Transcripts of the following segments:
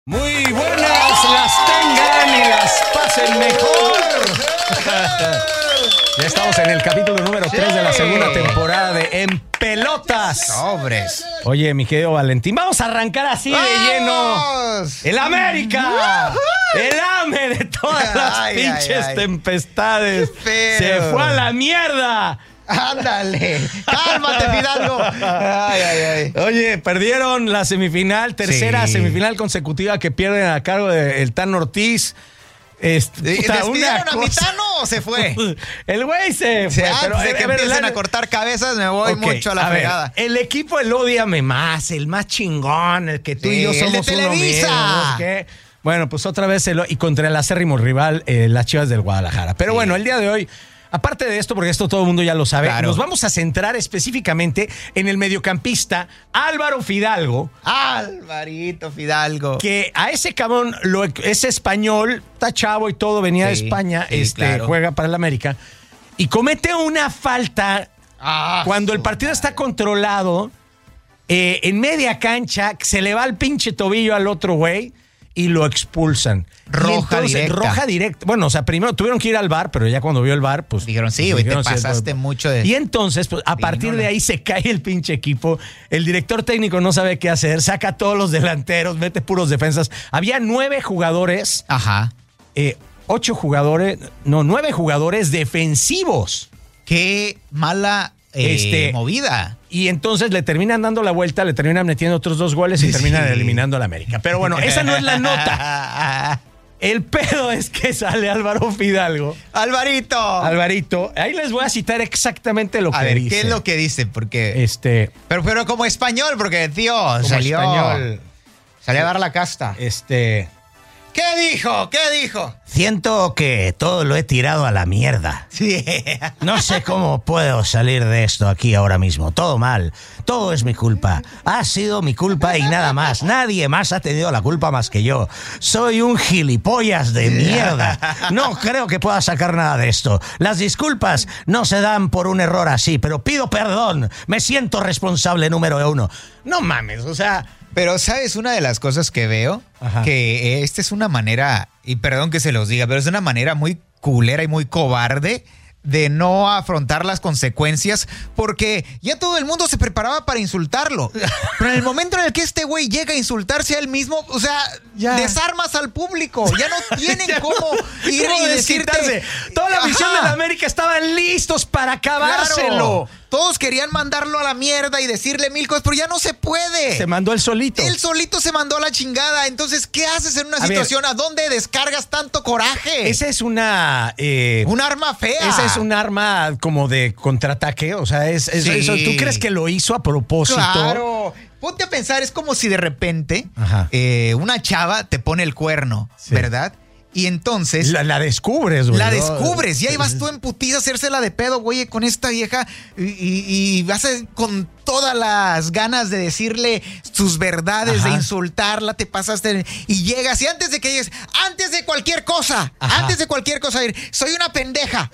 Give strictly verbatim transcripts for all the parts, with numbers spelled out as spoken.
Muy buenas las tengan y las pasen mejor. Ya estamos en el capítulo número tres sí. de la segunda temporada de En Pelotas. Sobres. Oye, mi querido Valentín, vamos a arrancar así de lleno. El América. El AME de todas las ay, pinches ay, ay. tempestades. Se fue a la mierda. Ándale, cálmate, Fidalgo. Ay, ay, ay. Oye, perdieron la semifinal, tercera sí. semifinal consecutiva que pierden a cargo del Tan Ortiz. Este, puta, ¿Despidieron a mi Tano o se fue? El güey se fue. Se, pero, de que empiecen la... a cortar cabezas, me voy okay, mucho a la a fregada. Ver, el equipo, el Ódiame Más, el más chingón, el que tú sí, y yo somos el de uno mismo. ¿No? ¿Qué? Bueno, pues otra vez el, y contra el acérrimo rival, eh, las Chivas del Guadalajara. Pero sí. bueno, el día de hoy, aparte de esto, porque esto todo el mundo ya lo sabe, claro. nos vamos a centrar específicamente en el mediocampista Álvaro Fidalgo. Alvarito Fidalgo. Que a ese cabrón lo, es español, está chavo y todo, venía sí, de España, sí, este, claro. juega para el América, y comete una falta ah, cuando el partido está controlado, eh, en media cancha, se le va el pinche tobillo al otro güey, y lo expulsan. Roja entonces, directa. Roja directa. Bueno, o sea, primero tuvieron que ir al V A R, pero ya cuando vio el V A R, pues... Dijeron, sí, güey, te pasaste mucho de... Y entonces, pues, a partir de ahí se cae el pinche equipo. El director técnico no sabe qué hacer, saca a todos los delanteros, mete puros defensas. Había nueve jugadores. Ajá. Eh, ocho jugadores... No, nueve jugadores defensivos. Qué mala eh, este, movida. Y entonces le terminan dando la vuelta, le terminan metiendo otros dos goles y sí. terminan eliminando a la América. Pero bueno, esa no es la nota. El pedo es que sale Álvaro Fidalgo. ¡Alvarito! Alvarito. Ahí les voy a citar exactamente lo a que ver, dice. ¿Qué es lo que dice? Porque... Este... Pero, pero como español, porque, tío, como salió... español. Salió a dar la casta. Este... ¿Qué dijo? ¿Qué dijo? Siento que todo lo he tirado a la mierda. Sí. No sé cómo puedo salir de esto aquí ahora mismo. Todo mal. Todo es mi culpa. Ha sido mi culpa y nada más. Nadie más ha tenido la culpa más que yo. Soy un gilipollas de mierda. No creo que pueda sacar nada de esto. Las disculpas no se dan por un error así, pero pido perdón. Me siento responsable número uno. No mames, o sea... Pero, ¿sabes? Una de las cosas que veo, Ajá. que esta es una manera, y perdón que se los diga, pero es una manera muy culera y muy cobarde de no afrontar las consecuencias, porque ya todo el mundo se preparaba para insultarlo. Pero en el momento en el que este güey llega a insultarse a él mismo, o sea, ya. desarmas al público. Ya no tienen ya cómo no, ir cómo y decirte... Toda la visión de la América estaban listos para acabárselo. Claro. Todos querían mandarlo a la mierda y decirle mil cosas, pero ya no se puede. Se mandó él solito. Él solito se mandó a la chingada. Entonces, ¿qué haces en una a situación? Ver, ¿a dónde descargas tanto coraje? Esa es una... Eh, un arma fea. Esa es un arma como de contraataque. O sea, es, es sí. eso. ¿Tú crees que lo hizo a propósito? Claro. Ponte a pensar, es como si de repente eh, una chava te pone el cuerno, sí. ¿verdad? Y entonces... La, la descubres, güey. La descubres. Y ahí vas tú en putiza a hacérsela de pedo, güey, con esta vieja. Y, y, y vas a, con todas las ganas de decirle sus verdades, Ajá. de insultarla, te pasaste. Y llegas, y antes de que llegues, antes de cualquier cosa, Ajá. antes de cualquier cosa, soy una pendeja.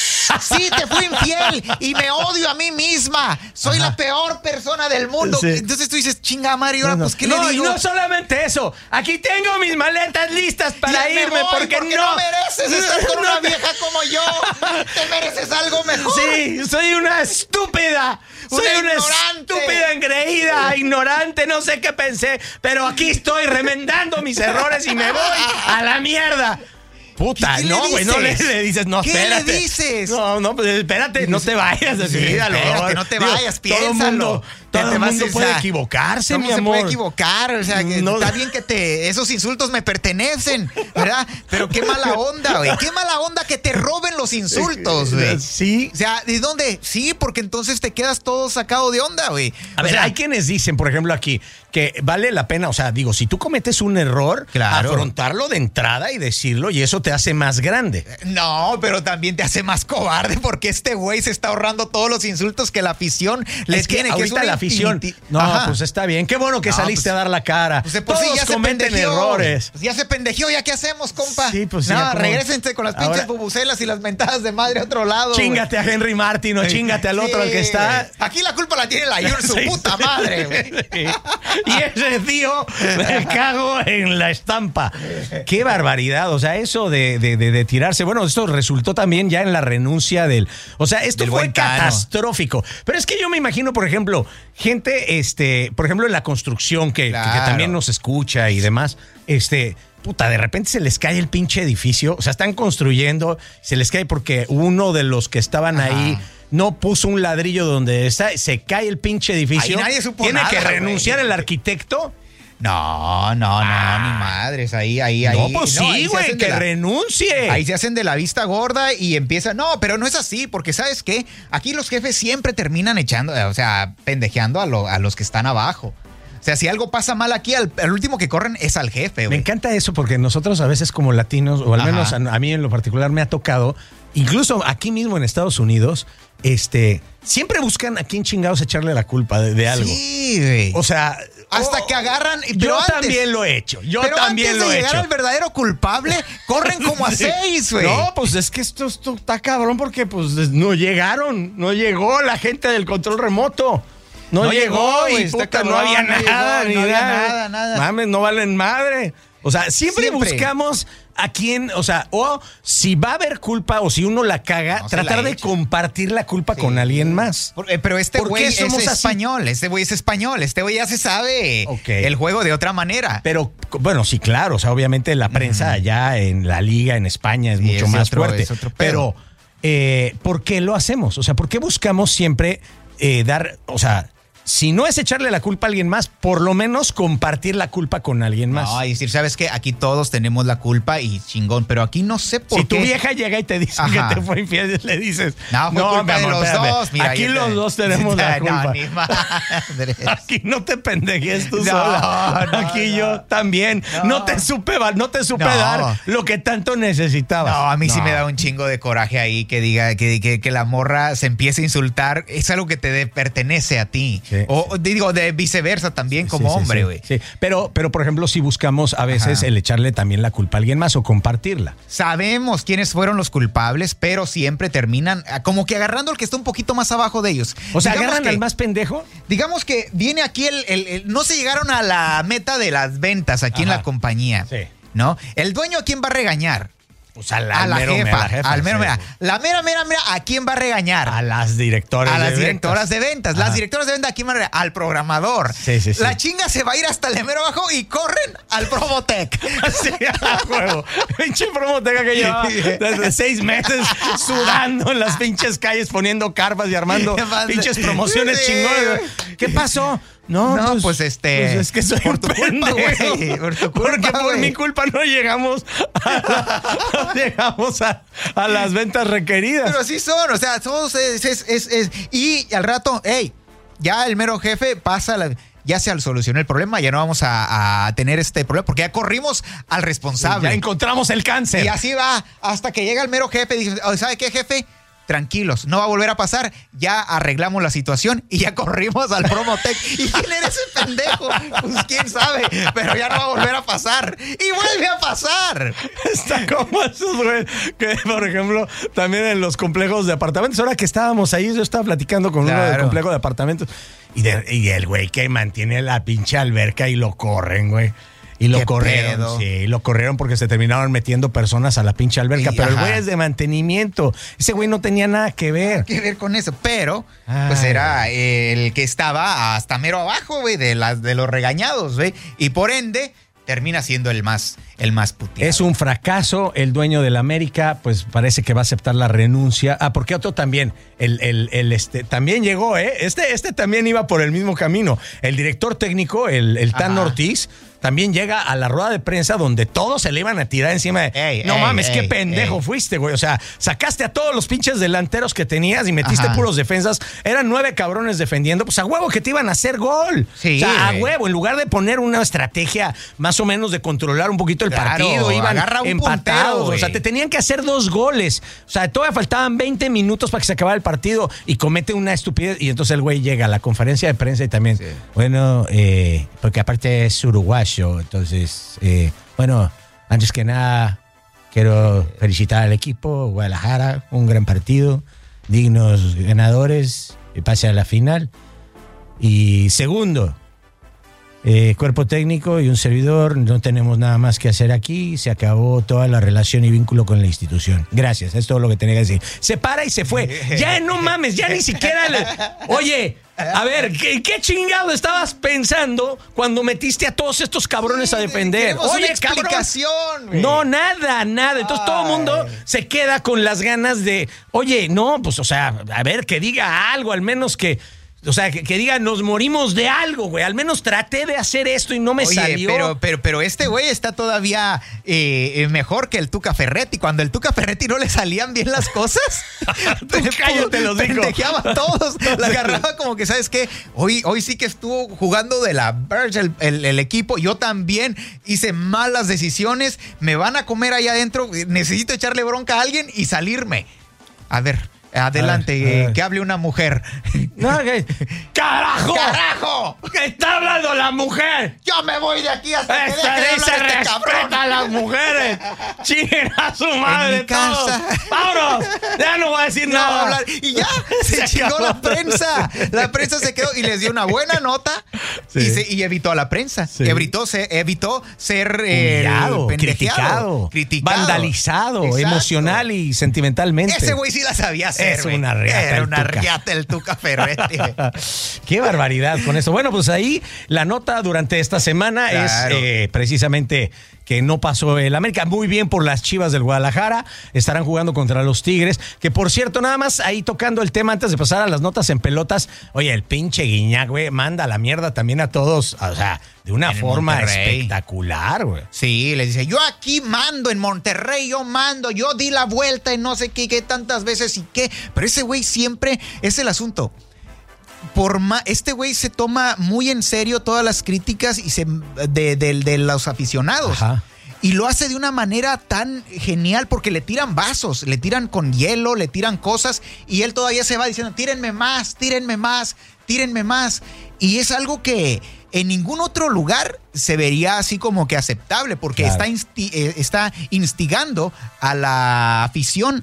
Sí, te fui infiel y me odio a mí misma. Soy Ajá. la peor persona del mundo. Sí. Entonces tú dices, chinga madre, ¿y ahora no, no. pues qué no, le digo? Y no solamente eso. Aquí tengo mis maletas listas para irme voy, porque, porque no. no mereces estar con una vieja como yo. Te mereces algo mejor. Sí, soy una estúpida. Soy una, una estúpida, engreída, ignorante, no sé qué pensé, pero aquí estoy remendando mis errores y me voy a la mierda. Puta, no, güey, no le, le dices, no, ¿Qué espérate. ¿Qué le dices? No, no, pues espérate, no te vayas. Sí, espérate, no te vayas, Digo, piénsalo. Todo el mundo, todo te el mundo vas, puede o sea, equivocarse, mi se amor. puede equivocar, o sea, que no. Está bien que te esos insultos me pertenecen, ¿verdad? Pero qué mala onda, güey. Qué mala onda que te roben los insultos, güey. Sí. O sea, ¿de dónde? Sí, porque entonces te quedas todo sacado de onda, güey. A o ver, sea, hay quienes dicen, por ejemplo, aquí, que vale la pena, o sea, digo, si tú cometes un error, claro. afrontarlo de entrada y decirlo, y eso te hace más grande. No, pero también te hace más cobarde porque este güey se está ahorrando todos los insultos que la afición les es que tiene, que es una la afición. Y, no, ajá. Pues está bien. Qué bueno que no, saliste pues, a dar la cara. Pues, pues, Todos sí, ya cometen se errores. Pues ya se pendejeó, ¿ya qué hacemos, compa? Sí, pues sí. No, regrésense con las pinches bubucelas y las mentadas de madre a otro lado. Chíngate wey. a Henry Martin o chíngate al otro, sí, al que está. Wey. Aquí la culpa la tiene la Yur, su sí, puta sí. madre, güey. Y ese tío me cago en la estampa. Qué barbaridad. O sea, eso de, de, de, de tirarse. Bueno, esto resultó también ya en la renuncia del. O sea, esto del fue catastrófico. Pero es que yo me imagino, por ejemplo, gente, este, por ejemplo, en la construcción que, claro. que, que también nos escucha y demás, este. Puta, de repente se les cae el pinche edificio. O sea, están construyendo, se les cae porque uno de los que estaban Ajá. ahí no puso un ladrillo donde está, se cae el pinche edificio. Ahí nadie supo Tiene nada, que renunciar wey. el arquitecto. No, no, no, ah. ni madres. Ahí, ahí, ahí. No, pues no, sí, güey, que la, renuncie. Ahí se hacen de la vista gorda y empiezan. No, pero no es así, porque ¿sabes qué? Aquí los jefes siempre terminan echando, o sea, pendejeando a, lo, a los que están abajo. O sea, si algo pasa mal aquí, al, al último que corren es al jefe, güey. Me encanta eso porque nosotros a veces como latinos, o al Ajá. menos a, a mí en lo particular me ha tocado, incluso aquí mismo en Estados Unidos, este, siempre buscan a quién chingados echarle la culpa de, de algo. Sí, güey. O sea... Hasta oh, que agarran... Pero yo antes, también lo he hecho. Yo pero también antes lo de he llegar hecho. al verdadero culpable, corren como a sí. seis, güey. No, pues es que esto, esto está cabrón porque pues no llegaron. No llegó la gente del control remoto. No, no llegó, llegó y puta, cabrón, no había no nada, llegó, ni no había nada. nada, nada. Mames, no valen madre. O sea, siempre, siempre buscamos a quién, o sea, o si va a haber culpa o si uno la caga, no tratar de compartir la culpa sí. con alguien más. Por, eh, pero este güey es español, este güey es español, este güey ya se sabe okay. el juego de otra manera. Pero, bueno, sí, claro, o sea, obviamente la prensa uh-huh. allá en la liga, en España, es sí, mucho es más otro, fuerte. Pero, eh, ¿por qué lo hacemos? O sea, ¿por qué buscamos siempre eh, dar, o sea... Si no es echarle la culpa a alguien más, por lo menos compartir la culpa con alguien más. No, y decir, ¿sabes qué? Aquí todos tenemos la culpa y chingón, pero aquí no sé por si qué. Si tu vieja llega y te dice Ajá. que te fue infiel, le dices, no, fue no culpa de los espérame. dos. Mira, aquí los te... dos tenemos la culpa. No, ni madre. Aquí no te pendejes tú no, sola. No, aquí no. yo también. No, no te supe, no te supe no. dar lo que tanto necesitabas. No, a mí no. sí me da un chingo de coraje ahí que diga que, que, que la morra se empiece a insultar. Es algo que te de, pertenece a ti. Sí. O digo, de viceversa también sí, como sí, hombre, güey. Sí, sí, sí, pero, pero por ejemplo, si buscamos a veces Ajá. el echarle también la culpa a alguien más o compartirla. Sabemos quiénes fueron los culpables, pero siempre terminan como que agarrando al que está un poquito más abajo de ellos. O sea, digamos ¿agarran que, al más pendejo? Digamos que viene aquí el, el, el... No se llegaron a la meta de las ventas aquí Ajá. en la compañía. Sí. ¿No? ¿El dueño a quién va a regañar? Pues a la, a la mero, jefa, mera jefa, al mero, sí. mera. La mera, mera, mera, ¿a quién va a regañar? A las directoras a de las directoras ventas. de ventas. Ajá. Las directoras de ventas, ¿a quién van a regañar? Al programador. Sí, sí, sí. La chinga se va a ir hasta el mero abajo y corren al Promotec. Sí, a juego. Pinche Promotec que lleva desde seis meses sudando en las pinches calles, poniendo carpas y armando pinches promociones sí. chingones. ¿Qué pasó? No, no pues, pues este. Pues es que soy por tu culpa, güey. Por tu culpa, porque por wey. mi culpa no llegamos a, no llegamos a, a las ventas requeridas. Pero así son, o sea, todos es, es, es, es. Y al rato, hey, ya el mero jefe pasa la. Ya se solucionó el problema, ya no vamos a, a tener este problema, porque ya corrimos al responsable. Ya encontramos el cáncer. Y así va, hasta que llega el mero jefe y dice, ¿sabe qué, jefe? Tranquilos, no va a volver a pasar, ya arreglamos la situación y ya corrimos al Promotec. ¿Y quién era ese pendejo? Pues quién sabe, pero ya no va a volver a pasar. Y vuelve a pasar. Está como esos, güey, que por ejemplo, también en los complejos de apartamentos, ahora que estábamos ahí, yo estaba platicando con claro. uno del complejo de apartamentos y, de, y el güey que mantiene la pinche alberca y lo corren, güey. Y lo corrieron, pedo? sí, lo corrieron porque se terminaron metiendo personas a la pinche alberca. Y, pero ajá. el güey es de mantenimiento. Ese güey no tenía nada que ver. Nada que ver con eso. Pero, Ay. pues era el que estaba hasta mero abajo, güey, de, las, de los regañados, güey. Y por ende, termina siendo el más, el más puteado. Es un fracaso. El dueño de la América, pues parece que va a aceptar la renuncia. Ah, porque otro también, el, el, el este, también llegó, ¿eh? Este, este también iba por el mismo camino. El director técnico, el, el Tan Ajá. Ortiz, también llega a la rueda de prensa donde todos se le iban a tirar encima de... Ey, no ey, mames, ey, qué pendejo ey. fuiste, güey. O sea, sacaste a todos los pinches delanteros que tenías y metiste Ajá. puros defensas. Eran nueve cabrones defendiendo. Pues a huevo que te iban a hacer gol. Sí, o sea, a huevo. En lugar de poner una estrategia más o menos de controlar un poquito el claro, partido, iban empatados. Puntero, o sea, te tenían que hacer dos goles. O sea, todavía faltaban veinte minutos para que se acabara el partido y comete una estupidez. Y entonces el güey llega a la conferencia de prensa y también, sí. bueno, eh, porque aparte es uruguayo, entonces, eh, bueno, antes que nada, quiero felicitar al equipo, Guadalajara, un gran partido, dignos ganadores, y pase a la final. Y segundo, eh, cuerpo técnico y un servidor, no tenemos nada más que hacer aquí, se acabó toda la relación y vínculo con la institución. Gracias, es todo lo que tenía que decir. Se para y se fue. Ya no mames, ya ni siquiera le... Oye, a ver, ¿qué, qué chingado estabas pensando cuando metiste a todos estos cabrones sí, a defender? Oye, una explicación, güey. No, nada, nada. Entonces Ay. todo el mundo se queda con las ganas de, oye, no, pues, o sea, a ver, que diga algo, al menos que... O sea, que, que diga, nos morimos de algo, güey. Al menos traté de hacer esto y no me Oye, salió. Pero, pero, pero este güey está todavía eh, mejor que el Tuca Ferretti. Cuando el Tuca Ferretti no le salían bien las cosas, Tú cállate los digo. Pendejeaba a todos. La agarraba como que, ¿sabes qué? Hoy, hoy sí que estuvo jugando de la verge el, el, el equipo. Yo también hice malas decisiones. Me van a comer ahí adentro. Necesito echarle bronca a alguien y salirme. A ver. Adelante, a ver, a ver. Que hable una mujer. No, que... ¡Carajo! ¡Carajo! ¿Qué está hablando la mujer? Yo me voy de aquí hasta Esta que deje de dice hablar este respeta a las mujeres. Chinguen a su madre. En mi casa. Vámonos. Ya no voy a decir no, nada. Hablar. Y ya se, se chingó acabó. La prensa. La prensa se quedó y les dio una buena nota sí. y, se, y evitó a la prensa. Sí. Evitó, se, evitó ser eh, humillado, criticado, criticado, vandalizado, Exacto. emocional y sentimentalmente. Ese güey sí la sabía hacer. Es una riata. Era una riata el Tuca Ferretti. Qué barbaridad con eso. Bueno, pues ahí la nota durante esta semana claro. es eh, precisamente que no pasó el América. Muy bien por las Chivas del Guadalajara. Estarán jugando contra los Tigres. Que por cierto, nada más ahí tocando el tema antes de pasar a las notas en pelotas. Oye, el pinche Guiñac, güey, manda la mierda también a todos. O sea, de una en forma espectacular, güey. Sí, le dice, yo aquí mando en Monterrey, yo mando, yo di la vuelta y no sé qué, qué tantas veces y qué. Pero ese güey siempre es el asunto. Por ma, este güey se toma muy en serio todas las críticas y se, de, de, de los aficionados. Ajá. Y lo hace de una manera tan genial porque le tiran vasos, le tiran con hielo, le tiran cosas y él todavía se va diciendo, tírenme más, tírenme más, tírenme más. Y es algo que en ningún otro lugar se vería así como que aceptable porque claro. está, insti eh, está instigando a la afición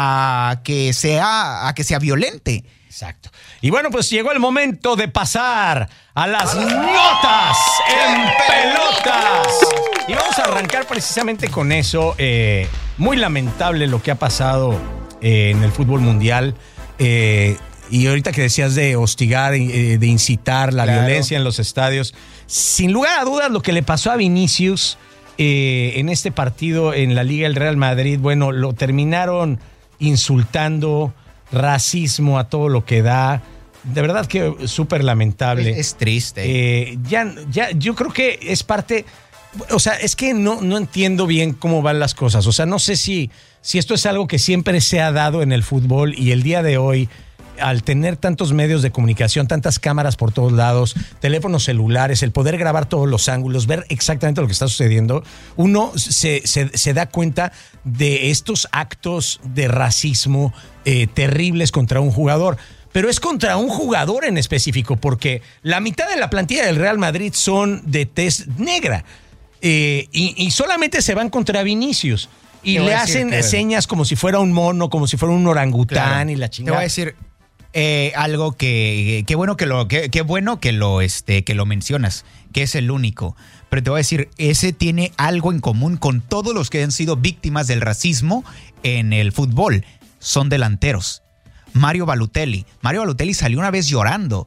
a que sea, a que sea violente. Exacto. Y bueno, pues llegó el momento de pasar a las notas en pelotas. Y vamos a arrancar precisamente con eso. Eh, muy lamentable lo que ha pasado eh, en el fútbol mundial. Eh, y ahorita que decías de hostigar, eh, de incitar la claro. violencia en los estadios. Sin lugar a dudas, lo que le pasó a Vinicius eh, en este partido en la Liga del Real Madrid, bueno, lo terminaron insultando, racismo a todo lo que da. De verdad que súper lamentable. Es, es triste. Eh, ya, ya, yo creo que es parte... O sea, es que no, no entiendo bien cómo van las cosas. O sea, no sé si, si esto es algo que siempre se ha dado en el fútbol y el día de hoy, al tener tantos medios de comunicación, tantas cámaras por todos lados, teléfonos celulares, el poder grabar todos los ángulos, ver exactamente lo que está sucediendo, uno se, se, se da cuenta de estos actos de racismo eh, terribles contra un jugador. Pero es contra un jugador en específico, porque la mitad de la plantilla del Real Madrid son de tez negra. Eh, y, y solamente se van contra Vinicius. Y le hacen que... señas como si fuera un mono, como si fuera un orangután claro. y la chingada. Te voy a decir eh, algo que, que bueno que lo, que, que bueno que lo, este, que lo mencionas, que es el único. Pero te voy a decir, ese tiene algo en común con todos los que han sido víctimas del racismo en el fútbol. Son delanteros. Mario Balotelli. Mario Balotelli salió una vez llorando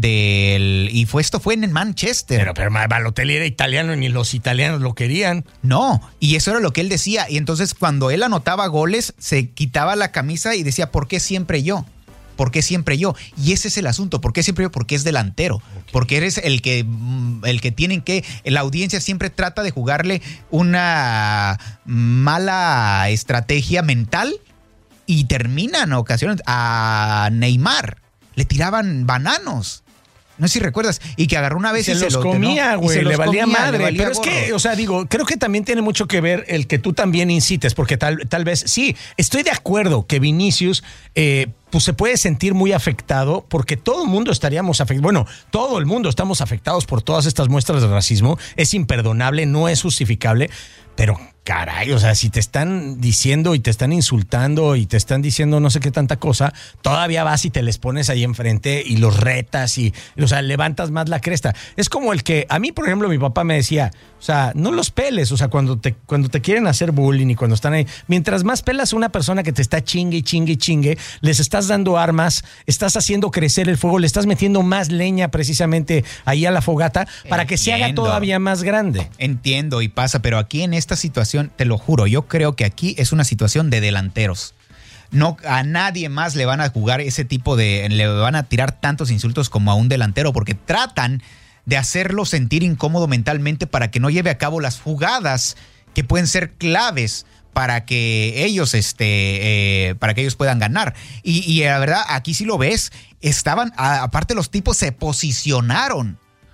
del y fue esto fue en Manchester. Pero, pero Balotelli era italiano y ni los italianos lo querían. No, y eso era lo que él decía. Y entonces cuando él anotaba goles, se quitaba la camisa y decía, ¿por qué siempre yo? ¿Por qué siempre yo? Y ese es el asunto. ¿Por qué siempre yo? Porque es delantero. Okay. Porque eres el que, el que tienen que... La audiencia siempre trata de jugarle una mala estrategia mental y termina en ocasiones a Neymar. Le tiraban bananos. No sé si recuerdas. Y que agarró una vez y, y se, se los lo comía, güey. Le valía comía, madre. Le valía Pero gorro. Es que, o sea, digo, creo que también tiene mucho que ver el que tú también incites, porque tal, tal vez, sí, estoy de acuerdo que Vinicius, eh, pues se puede sentir muy afectado porque todo el mundo estaríamos afectados. Bueno, todo el mundo estamos afectados por todas estas muestras de racismo. Es imperdonable, no es justificable, pero caray, o sea, si te están diciendo y te están insultando y te están diciendo no sé qué tanta cosa, todavía vas y te les pones ahí enfrente y los retas y, o sea, levantas más la cresta. Es como el que, a mí, por ejemplo, mi papá me decía, o sea, no los peles, o sea, cuando te, cuando te quieren hacer bullying y cuando están ahí, mientras más pelas a una persona que te está chingue y chingue y chingue, les estás dando armas, estás haciendo crecer el fuego, le estás metiendo más leña precisamente ahí a la fogata para Entiendo. que se haga todavía más grande. Entiendo y pasa, pero aquí en esta situación, te lo juro, yo creo que aquí es una situación de delanteros. No, a nadie más le van a jugar ese tipo de, le van a tirar tantos insultos como a un delantero, porque tratan de hacerlo sentir incómodo mentalmente para que no lleve a cabo las jugadas que pueden ser claves para que ellos, este, eh, para que ellos puedan ganar. Y, y la verdad, aquí sí lo ves, estaban, a, aparte los tipos se posicionaron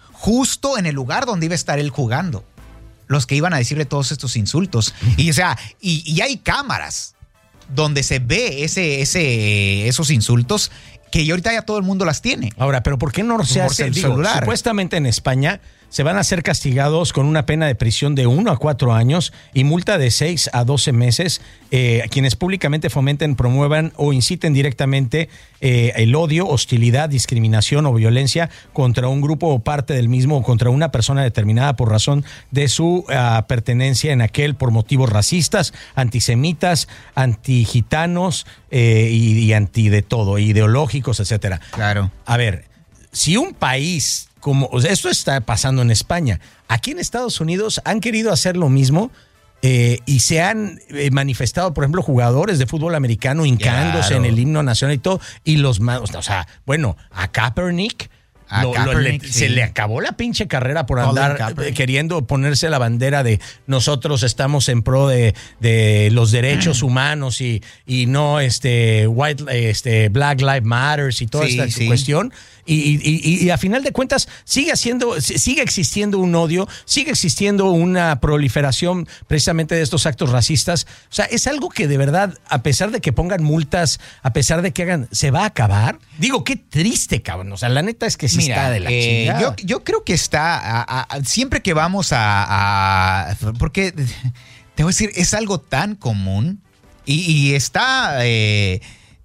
justo en el lugar donde iba a estar él jugando. Los que iban a decirle todos estos insultos. Y o sea, y, y hay cámaras donde se ve ese, ese, esos insultos que ahorita ya todo el mundo las tiene. Ahora, pero ¿por qué no se hace el celular? Supuestamente en España se van a ser castigados con una pena de prisión de uno a cuatro años y multa de seis a doce meses eh, a quienes públicamente fomenten, promuevan o inciten directamente eh, el odio, hostilidad, discriminación o violencia contra un grupo o parte del mismo o contra una persona determinada por razón de su uh, pertenencia en aquel por motivos racistas, antisemitas, antigitanos eh, y, y anti de todo, ideológicos, etcétera. Claro. A ver, si un país como, o sea, esto está pasando en España, aquí en Estados Unidos han querido hacer lo mismo eh, y se han eh, manifestado, por ejemplo, jugadores de fútbol americano hincándose claro. en el himno nacional y todo, y los más, o sea, bueno, a Kaepernick, a lo, Kaepernick lo, le, sí. se le acabó la pinche carrera por andar eh, queriendo ponerse la bandera de nosotros estamos en pro de, de los derechos mm. humanos y, y no este white este Black Lives Matter y toda sí, esta sí. cuestión. Y, y, y a final de cuentas sigue haciendo, sigue existiendo un odio, sigue existiendo una proliferación precisamente de estos actos racistas. O sea, es algo que de verdad, a pesar de que pongan multas, a pesar de que hagan, ¿se va a acabar? Digo, qué triste, cabrón. O sea, la neta es que sí Mira, está de la eh, chingada. Yo, yo creo que está, a, a, siempre que vamos a, a, porque te voy a decir, es algo tan común y, y está eh,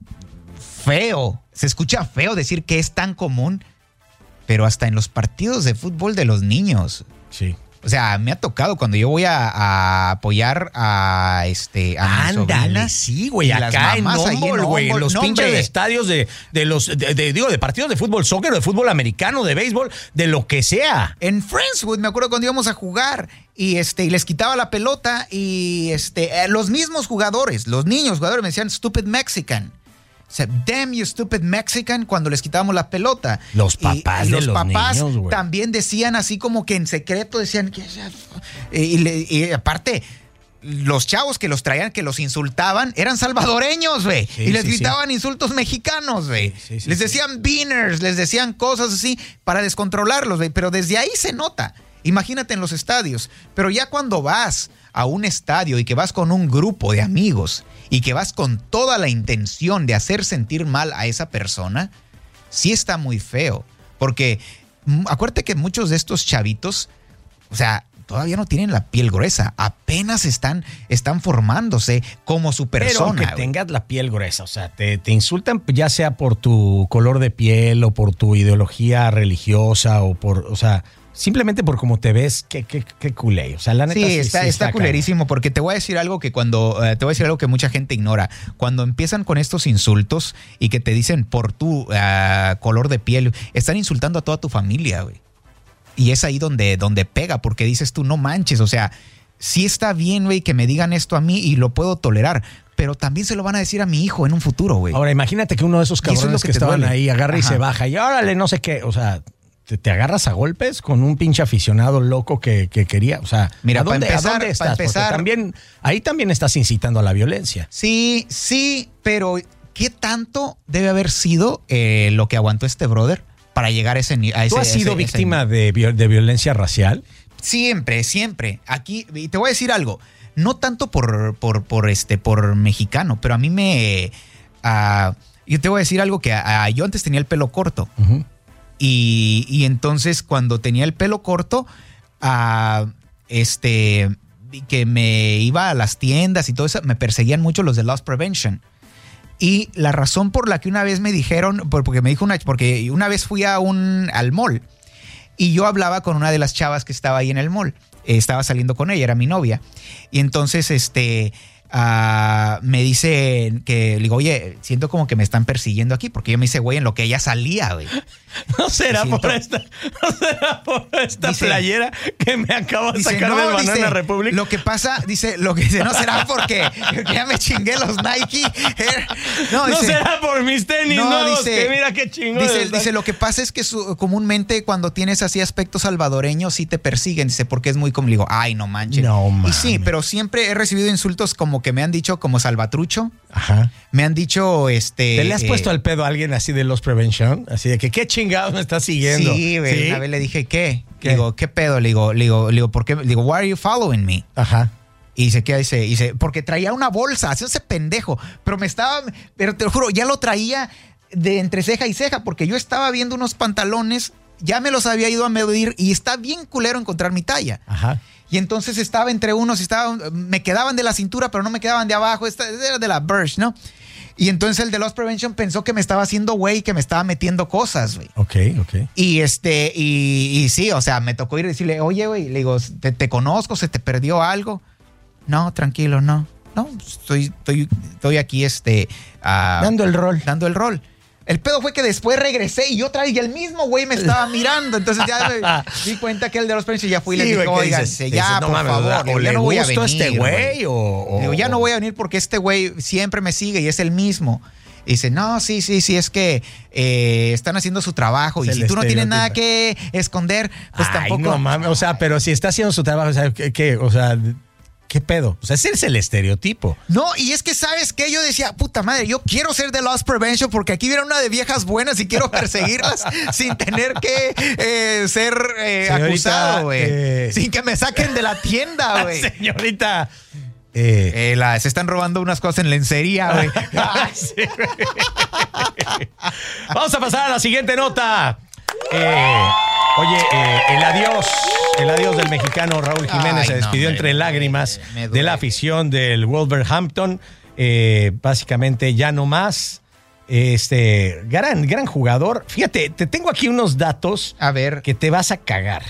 feo. Se escucha feo decir que es tan común, pero hasta en los partidos de fútbol de los niños. Sí. O sea, me ha tocado cuando yo voy a, a apoyar a este a Ándale, mis sobrinas, sí, güey, acá en Humboldt, güey, en los pinches estadios de, de los de, de, digo, de partidos de fútbol soccer, de fútbol americano, de béisbol, de lo que sea. En Friendswood, me acuerdo cuando íbamos a jugar y este y les quitaba la pelota y este eh, los mismos jugadores, los niños jugadores me decían stupid Mexican. O sea, damn you stupid Mexican cuando les quitábamos la pelota. Los papás y, y de los, los papás niños, güey. También decían así como que en secreto decían que y, y, y aparte los chavos que los traían, que los insultaban, eran salvadoreños, güey. Sí, y les sí, gritaban sí. insultos mexicanos, güey. Sí, sí, les sí, decían sí. beaners, les decían cosas así para descontrolarlos, güey. Pero desde ahí se nota. Imagínate en los estadios. Pero ya cuando vas a un estadio y que vas con un grupo de amigos y que vas con toda la intención de hacer sentir mal a esa persona, sí está muy feo. Porque acuérdate que muchos de estos chavitos, o sea, todavía no tienen la piel gruesa, apenas están, están formándose como su persona. Pero que tengas la piel gruesa, o sea, te, te insultan ya sea por tu color de piel o por tu ideología religiosa o por, o sea, simplemente por cómo te ves, qué, qué, qué culé. O sea, la neta sí, sí, está, sí, está, está culerísimo, porque te voy a decir algo que cuando, uh, te voy a decir algo que mucha gente ignora. Cuando empiezan con estos insultos y que te dicen por tu uh, color de piel, están insultando a toda tu familia, güey. Y es ahí donde, donde pega, porque dices tú, no manches, o sea, sí está bien, güey, que me digan esto a mí y lo puedo tolerar, pero también se lo van a decir a mi hijo en un futuro, güey. Ahora, imagínate que uno de esos cabrones es lo que, que estaban duele. ahí agarra Ajá. y se baja y órale, no sé qué, o sea... Te, te agarras a golpes con un pinche aficionado loco que, que quería, o sea, mira, ¿a dónde, para empezar, ¿a dónde estás? Para empezar, Porque también, ahí también estás incitando a la violencia. Sí, sí, pero ¿qué tanto debe haber sido eh, lo que aguantó este brother para llegar a ese nivel. ¿Tú has sido ese, víctima ese... De, de violencia racial? Siempre, siempre. Aquí, y te voy a decir algo, no tanto por, por, por, este, por mexicano, pero a mí me... Uh, yo te voy a decir algo que uh, yo antes tenía el pelo corto. Uh-huh. y, y entonces cuando tenía el pelo corto, uh, este, que me iba a las tiendas y todo eso, me perseguían mucho los de Loss Prevention. Y la razón por la que una vez me dijeron, porque me dijo una, porque una vez fui a un, al mall y yo hablaba con una de las chavas que estaba ahí en el mall. Eh, estaba saliendo con ella, era mi novia. Y entonces, este, uh, me dice que, le digo, oye, siento como que me están persiguiendo aquí, porque ella me dice, güey, en lo que ella salía, güey. ¿No será siento, por esta, no será por esta dice, playera que me acabo de dice, sacar no, del Banana dice, Republic? Lo que pasa, dice, lo que dice, no será porque ya me chingué los Nike. No, dice, no será por mis tenis no, nuevos, dice, que mira qué chingón. Dice, dice, lo que pasa es que su, comúnmente cuando tienes así aspectos salvadoreños sí te persiguen, dice, porque es muy como, le digo, ay, no manches. No, y sí, pero siempre he recibido insultos como que me han dicho como salvatrucho. Ajá. Me han dicho, este... ¿Te le has eh, puesto al pedo a alguien así de Loss Prevention? Así de que, ¿qué chingados me estás siguiendo? Sí, güey. ¿Sí? Una vez le dije, ¿qué? ¿Qué? Le digo, ¿qué pedo? Le digo, le digo, le digo, ¿por qué? Le digo, why are you following me? Ajá. Y dice, ¿qué dice? Dice, porque traía una bolsa, hace ese pendejo. Pero me estaba, pero te lo juro, ya lo traía de entre ceja y ceja, porque yo estaba viendo unos pantalones, ya me los había ido a medir y está bien culero encontrar mi talla. Ajá. Y entonces estaba entre unos y estaba, me quedaban de la cintura, pero no me quedaban de abajo. Esta era de la Birch, ¿no? Y entonces el de Loss Prevention pensó que me estaba haciendo güey, que me estaba metiendo cosas, güey. Ok, ok. Y este, y, y sí, o sea, me tocó ir y decirle, oye, güey, le digo, ¿te, te conozco? ¿Se te perdió algo? No, tranquilo, no. No, estoy, estoy, estoy aquí, este... Uh, dando el rol. Dando el rol. El pedo fue que después regresé y otra vez y el mismo güey me estaba mirando. Entonces ya me di cuenta que el de los precios ya fui y sí, le dije, oigan, ya, dices, no, por mames, favor. O ya le no voy a venir, este güey o, o... Digo, ya no voy a venir porque este güey siempre me sigue y es el mismo. Y dice, no, sí, sí, sí, es que eh, están haciendo su trabajo. Es y si tú no tienes nada que esconder, pues Ay, tampoco... no mames, o sea, pero si está haciendo su trabajo, o sea, ¿qué? qué? O sea... ¿Qué pedo? O sea, ese es el estereotipo. No, y es que, ¿sabes qué? Yo decía, puta madre, yo quiero ser de Loss Prevention porque aquí viene una de viejas buenas y quiero perseguirlas sin tener que eh, ser eh, acusado, güey. Eh... Sin que me saquen de la tienda, güey. Señorita... Eh, eh, la, se están robando unas cosas en lencería, güey. Sí, vamos a pasar a la siguiente nota. Eh, oye, eh, el adiós, el adiós del mexicano Raúl Jiménez. Ay, se despidió no, entre me, lágrimas me, me de la afición del Wolverhampton. Eh, básicamente ya no más. Este gran, gran jugador. Fíjate, te tengo aquí unos datos a ver que te vas a cagar.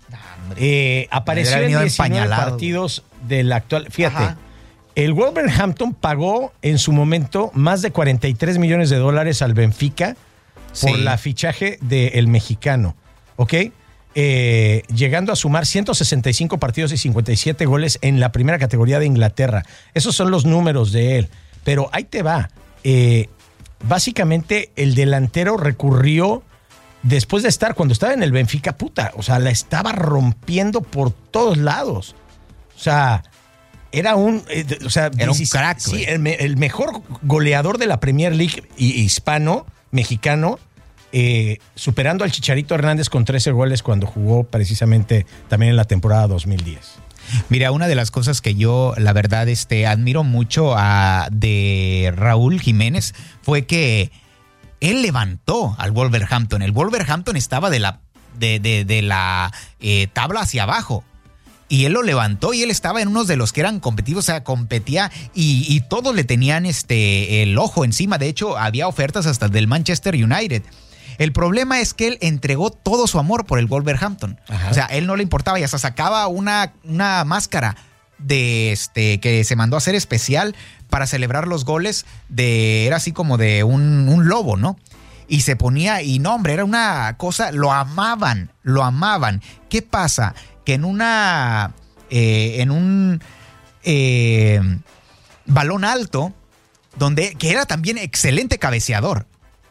Eh, apareció en diecinueve partidos del actual. Fíjate, ajá. El Wolverhampton pagó en su momento más de cuarenta y tres millones de dólares al Benfica por sí. la fichaje del mexicano, ¿ok? Eh, llegando a sumar ciento sesenta y cinco partidos y cincuenta y siete goles en la primera categoría de Inglaterra. Esos son los números de él. Pero ahí te va. Eh, básicamente el delantero recurrió después de estar, cuando estaba en el Benfica, puta, o sea, la estaba rompiendo por todos lados. O sea, era un... Eh, o sea, era un crack, sí, el, el mejor goleador de la Premier League hispano, mexicano, eh, superando al Chicharito Hernández con trece goles cuando jugó precisamente también en la temporada dos mil diez. Mira, una de las cosas que yo, la verdad, este, admiro mucho a, de Raúl Jiménez fue que él levantó al Wolverhampton. El Wolverhampton estaba de la, de, de, de la eh, tabla hacia abajo. Y él lo levantó y él estaba en unos de los que eran competitivos, o sea, competía y, y todos le tenían este, el ojo encima. De hecho, había ofertas hasta del Manchester United. El problema es que él entregó todo su amor por el Wolverhampton. Ajá. O sea, él no le importaba y hasta sacaba una, una máscara de este que se mandó a hacer especial para celebrar los goles de, era así como de un, un lobo, ¿no? Y se ponía, y no, hombre, era una cosa, lo amaban, lo amaban. ¿Qué pasa? Que en una, eh, en un eh, balón alto, donde, que era también excelente cabeceador,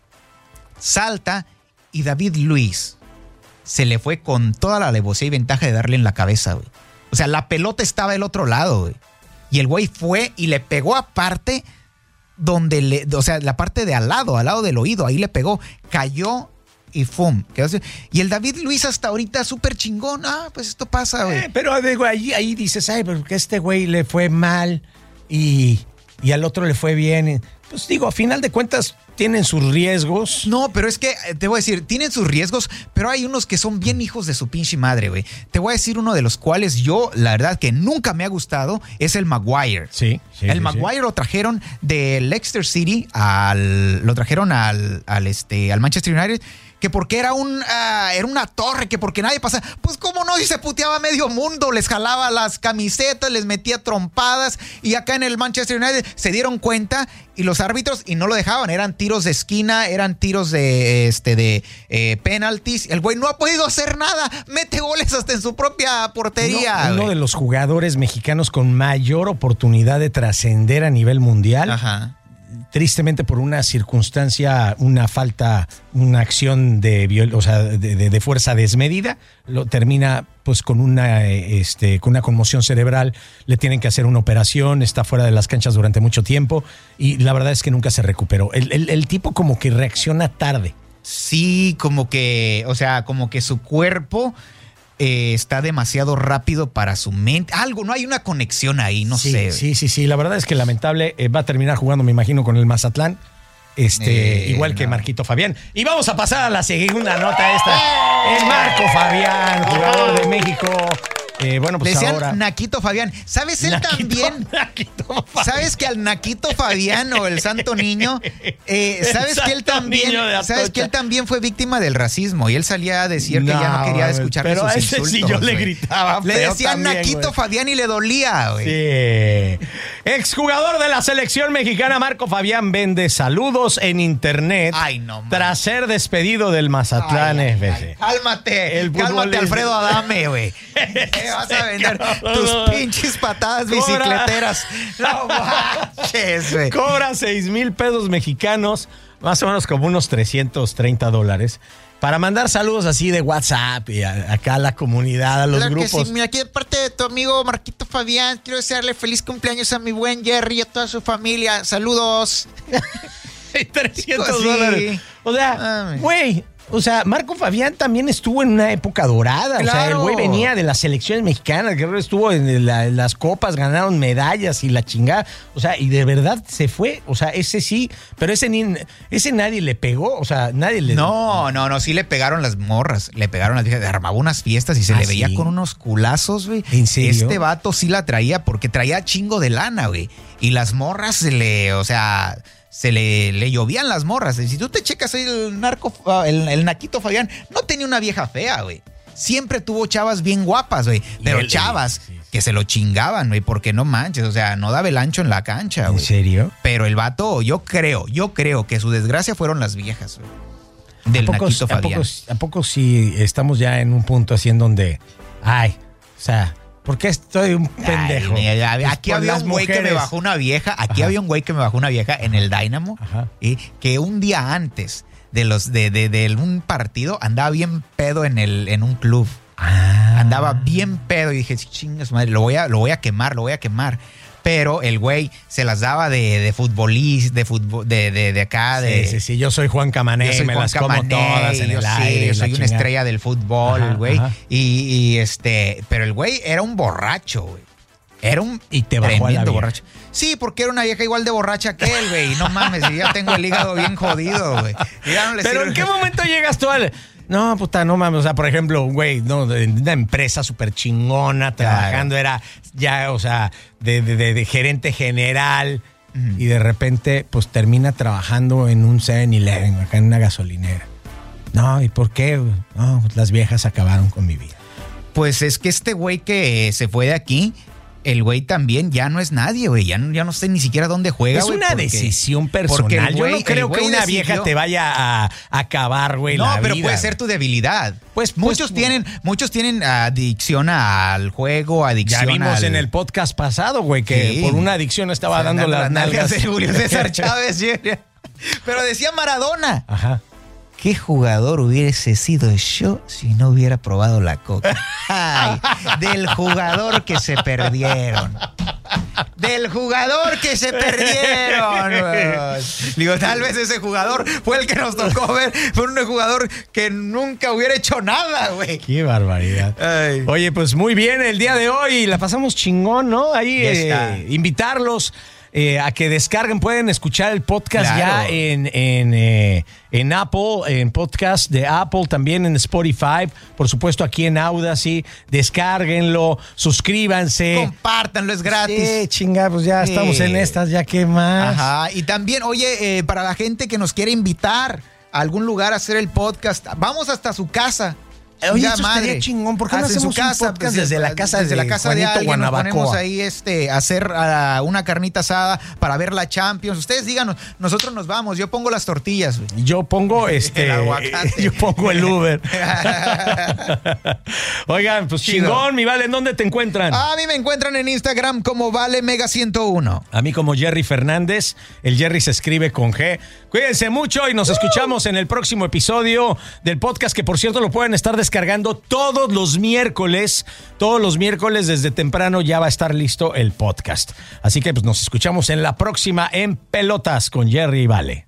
salta y David Luiz se le fue con toda la alevosía y ventaja de darle en la cabeza, güey. O sea, la pelota estaba del otro lado, güey. Y el güey fue y le pegó aparte donde le, o sea, la parte de al lado, al lado del oído, ahí le pegó. Cayó y ¡fum! Quedó así. Y el David Luiz hasta ahorita súper chingón. Ah, pues esto pasa, güey. Eh, pero digo, ahí, ahí dices, ay, porque a este güey le fue mal y, y al otro le fue bien. Pues digo, a final de cuentas tienen sus riesgos. No, pero es que, te voy a decir, tienen sus riesgos, pero hay unos que son bien hijos de su pinche madre, güey. Te voy a decir uno de los cuales yo, la verdad, que nunca me ha gustado, es el Maguire. Sí, sí. El sí, Maguire sí. lo trajeron de Leicester City al... Lo trajeron al, al, este, al Manchester United, que porque era un uh, era una torre, que porque nadie pasaba. Pues cómo no, y se puteaba a medio mundo, les jalaba las camisetas, les metía trompadas, y acá en el Manchester United se dieron cuenta y los árbitros y no lo dejaban, eran tiros de esquina, eran tiros de este de eh, penalties. El güey no ha podido hacer nada, mete goles hasta en su propia portería. Uno, uno de los jugadores mexicanos con mayor oportunidad de trascender a nivel mundial. Ajá. Tristemente por una circunstancia, una falta, una acción de, o sea, de, de, de fuerza desmedida, lo termina pues con una, este, con una conmoción cerebral, le tienen que hacer una operación, está fuera de las canchas durante mucho tiempo y la verdad es que nunca se recuperó. El, el, el tipo como que reacciona tarde. Sí, como que, o sea, como que su cuerpo... Eh, está demasiado rápido para su mente. Algo, no hay una conexión ahí, no sí, sé. Sí, sí, sí. La verdad es que lamentable eh, va a terminar jugando, me imagino, con el Mazatlán. Este, eh, igual no. que Marquito Fabián. Y vamos a pasar a la segunda nota esta. El Marco Fabián, jugador de México. Eh, bueno, pues Le decían ahora... Naquito Fabián. ¿Sabes él Naquito, también? Naquito Fabián. ¿Sabes que al Naquito Fabián o el Santo Niño, eh, sabes que él también, sabes que él también fue víctima del racismo y él salía a decir no, que ya no quería escuchar pero sus a ese insultos? Sí yo le wey. gritaba. Le decían también, Naquito wey. Fabián y le dolía, güey. Sí. Exjugador de la selección mexicana Marco Fabián vende saludos en internet. Ay, no, man. Tras ser despedido del Mazatlán ay, F ay, C. ay, cálmate, el cálmate, Alfredo Adame, güey. Vas a vender tus pinches patadas bicicleteras. No manches, güey. Cobra seis mil pesos mexicanos, más o menos como unos trescientos treinta dólares, para mandar saludos así de WhatsApp y a, acá a la comunidad, a los claro grupos. Que sí. Mira, aquí de parte de tu amigo Marquito Fabián, quiero desearle feliz cumpleaños a mi buen Jerry y a toda su familia. Saludos. trescientos dólares. O sea, güey. O sea, Marco Fabián también estuvo en una época dorada. Claro. O sea, el güey venía de las selecciones mexicanas, Guerrero estuvo en, la, en las copas, ganaron medallas y la chingada. O sea, y de verdad se fue. O sea, ese sí, pero ese ni, ese nadie le pegó. O sea, nadie le... No, no, no, sí le pegaron las morras. Le pegaron las viejas. Armaba unas fiestas y se ¿Ah, le veía sí? con unos culazos, güey. ¿En serio? Este vato sí la traía porque traía chingo de lana, güey. Y las morras se le, o sea... Se le, le llovían las morras. Si tú te checas ahí el narco, el, el Naquito Fabián, no tenía una vieja fea, güey. Siempre tuvo chavas bien guapas, güey. Pero él, chavas sí, sí. que se lo chingaban, güey, porque no manches, o sea, no daba el ancho en la cancha, güey. ¿En serio? Pero el vato, yo creo, yo creo que su desgracia fueron las viejas, güey. Del ¿A poco, Naquito Fabián. ¿a poco, ¿A poco sí estamos ya en un punto así en donde, ay, o sea... ¿Por qué estoy un pendejo? Ay, mira, aquí había un güey que me bajó una vieja, aquí Ajá. había un güey que me bajó una vieja en el Dynamo, y que un día antes de los de, de, de un partido andaba bien pedo en el en un club. Ah. Andaba bien pedo y dije, chingas madre, lo voy a lo voy a quemar, lo voy a quemar. Pero el güey se las daba de, de futbolista, de fútbol, de, de, de acá. De, sí, sí, sí, yo soy Juan Camané, yo soy me Juan las Camané, como todas en el yo aire. Sí, soy una estrella del fútbol, güey. Y, y este, pero el güey era un borracho, güey. Era un y te bajó tremendo a la borracho. Sí, porque era una vieja igual de borracha que él, güey. No mames, ya tengo el hígado bien jodido, güey. No pero sirve. ¿En qué momento llegas tú al...? No, puta, no mames, o sea, por ejemplo, güey, no, de una empresa súper chingona, trabajando, claro. era ya, o sea, de, de, de gerente general, uh-huh. y de repente, pues, termina trabajando en un seven eleven, acá en una gasolinera. No, ¿y por qué? No, pues las viejas acabaron con mi vida. Pues es que este güey que se fue de aquí... El güey también ya no es nadie, güey. Ya no, ya no sé ni siquiera dónde juega, güey. Es una porque, decisión personal. Yo no creo que una decidió... vieja te vaya a, a acabar, güey, no, la vida. No, pero puede ser tu debilidad. Pues muchos pues, tienen, muchos tienen adicción al juego, adicción al... Ya vimos al... en el podcast pasado, güey, que sí. por una adicción estaba dando, dando las nalgas de Julio César Chávez. Pero decía Maradona. Ajá. ¿Qué jugador hubiese sido yo si no hubiera probado la coca? Ay, del jugador que se perdieron. del jugador que se perdieron. Digo, tal vez ese jugador fue el que nos tocó ver. Fue un jugador que nunca hubiera hecho nada, güey. Qué barbaridad. Ay. Oye, pues muy bien, el día de hoy la pasamos chingón, ¿no? Ahí eh, invitarlos. Eh, a que descarguen, pueden escuchar el podcast claro. ya en, en, eh, en Apple, en podcast de Apple, también en Spotify, por supuesto aquí en Audacy. Descárguenlo, suscríbanse. Compártanlo, es gratis. Sí, chinga, pues ya sí. estamos en estas, ya que más. Ajá, y también, oye, eh, para la gente que nos quiere invitar a algún lugar a hacer el podcast, vamos hasta su casa. Oye, eso estaría chingón, ¿por qué no hacemos su casa, un podcast desde, desde la casa desde de la casa Juanito de alguien, Guanabacoa? Nos ponemos ahí este, a hacer uh, una carnita asada para ver la Champions. Ustedes díganos, nosotros nos vamos, yo pongo las tortillas. Wey. Yo pongo este el aguacate. Yo pongo el Uber. Oigan, pues chingón, chingón, mi Vale, ¿en dónde te encuentran? A mí me encuentran en Instagram como Vale Mega ciento uno. A mí como Jerry Fernández. El Jerry se escribe con G. Cuídense mucho y nos uh. escuchamos en el próximo episodio del podcast, que por cierto lo pueden estar descargando todo Todos los miércoles, todos los miércoles desde temprano ya va a estar listo el podcast. Así que pues nos escuchamos en la próxima en Pelotas con Jerry y Vale.